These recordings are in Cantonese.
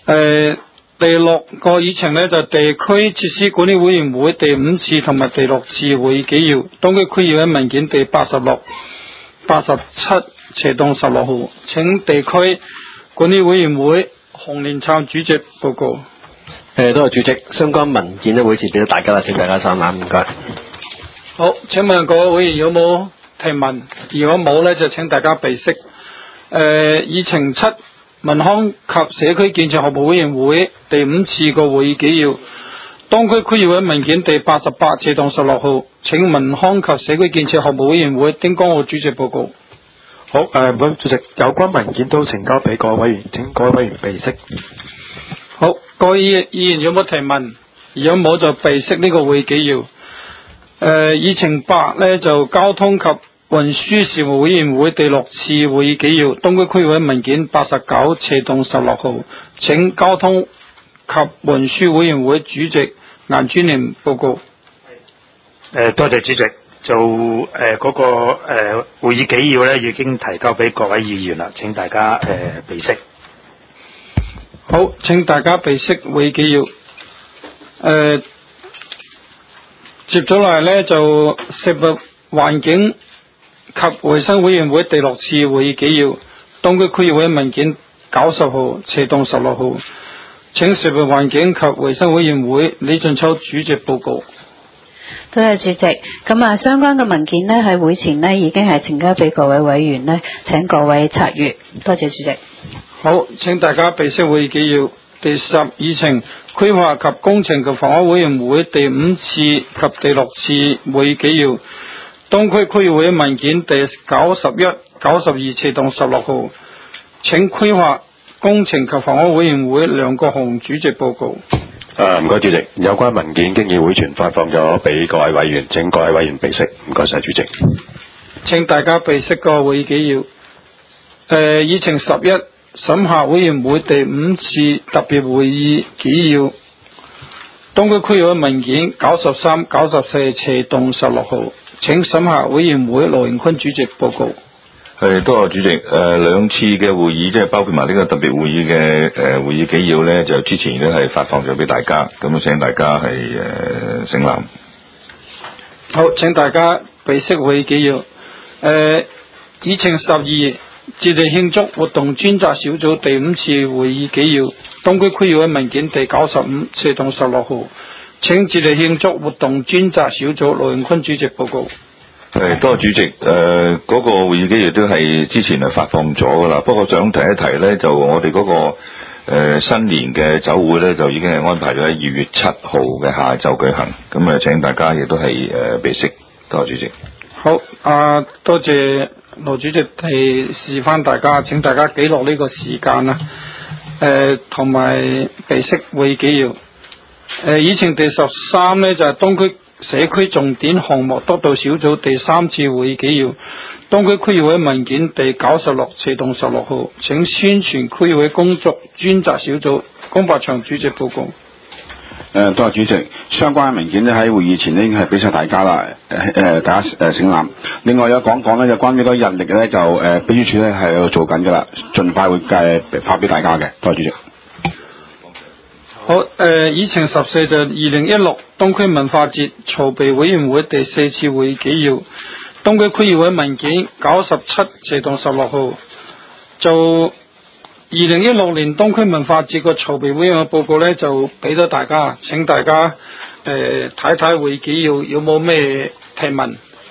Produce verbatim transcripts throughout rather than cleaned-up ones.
誒第六個議程呢，就地區設施管理委員會第五次同埋第六次會議紀要，東區區議會文件第八十六、八十七斜棟十六號，請地區管理委員會洪連杉主席報告。 誒，多謝主席，相關文件呢會前俾到大家啦，請大家三眼，唔該。 好，請問各位會員有冇提問？如果冇呢，就請大家備悉。誒、呃，議程七。民康及社區建設服務委員會第五次個會議紀要，東區區議會文件第八十八斜棟十六號，請民康及社區建設服務委員會丁江浩主席報告。 好，誒、呃，本主席，有關文件都呈交俾各位委員，請各位委員備悉。 好，各位議員有冇提問？如果冇就備悉呢個會議紀要。誒、呃，議程八呢就交通及運輸事務委員會第六次會議紀要，東區區議會文件八十九斜棟十六號，請交通及運輸委員會主席顏尊廉報告。 誒，多謝主席。就誒嗰、呃那個誒、呃、會議紀要咧，已經提交俾各位議員啦，請大家誒備悉。 好，請大家備悉會議紀要。誒、呃，接咗落嚟咧就食物環境及衛生委員會第六次會議紀要，東區區議會文件九十號斜棟十六號，請食物環境及衛生委員會李俊秋主席報告。 多謝主席。咁啊，相關嘅文件呢喺會前呢已經係呈交俾各位委員呢，請各位查閱。多謝主席。 好，請大家備悉會議紀要。第十議程規劃及工程及房屋委員會第五次及第六次會議紀要，東區區議會文件第九十一、九十二斜棟十六號，請規劃工程及房屋委員會梁國雄主席報告。 誒，唔該主席，有關文件經議會傳發放咗俾各位委員，請各位委員備悉。唔該晒主席。 請大家備悉個會議紀要。誒、呃，議程十一審核委員會第五次特別會議紀要，東區區議會文件九十三、九十四斜棟十六號，請審核委員會羅榮坤主席報告。 係，多謝主席。誒、呃，兩次嘅會議，即係包括埋呢個特別會議嘅誒、呃、會議紀要咧，就之前都係發放咗俾大家，咁請大家係誒省覽。 好，請大家備悉會議紀要。誒、呃，議程十二節日慶祝活動專責小組第五次會議紀要，東區區議會文件第九十五斜棟十六號，請節日慶祝活動專責小組羅榮坤主席報告。 係，多謝主席。誒、呃，嗰、那個會議紀要都係之前係發放咗噶啦，不過想提一提咧，就我哋嗰、那個誒、呃、新年嘅酒會咧，就已經係安排咗喺二月七號嘅下晝舉行，咁啊，請大家亦都係誒備悉。多謝主席。 好，啊，多謝羅主席提示翻大家，請大家記錄呢個時間啦。誒、呃，同埋備悉會議紀要。誒、呃，議程第十三呢，就係、是、東區社區重點項目督導小組第三次會議紀要，東區區議會文件第九十六斜棟十六號，請宣傳區議會工作專責小組龔柏祥主席報告。 誒，多謝主席，相關文件咧喺會議前咧已經係俾晒大家啦，誒誒，大家誒省覽。另外有講講咧，就關於嗰個人力咧，就誒秘書處咧係喺度做緊噶啦，盡快會誒發俾大家嘅。多謝主席。 好，誒、呃，議程十四就二零一六東區文化節籌備委員會第四次會議紀要，東區區議會文件九十七斜棟十六號，就二零一六年東區文化節個籌備會議嘅報告咧，就俾咗大家，請大家誒睇睇會議紀要有冇咩提問，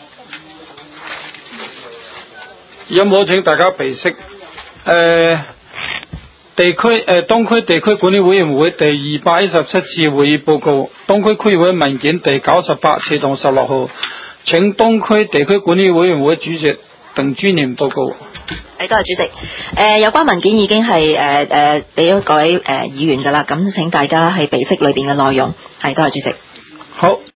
有冇請大家備悉。誒、呃。地區誒、呃、東區地區管理委員會第二百一十七次會議報告，東區區議會文件第九十八斜棟十六號，請東區地區管理委員會主席鄧尊廉報告。 係，多謝主席。誒、呃，有關文件已經係誒誒俾咗各位誒、呃、議員㗎啦，咁請大家係備悉裏邊嘅內容。係，多謝主席。 好。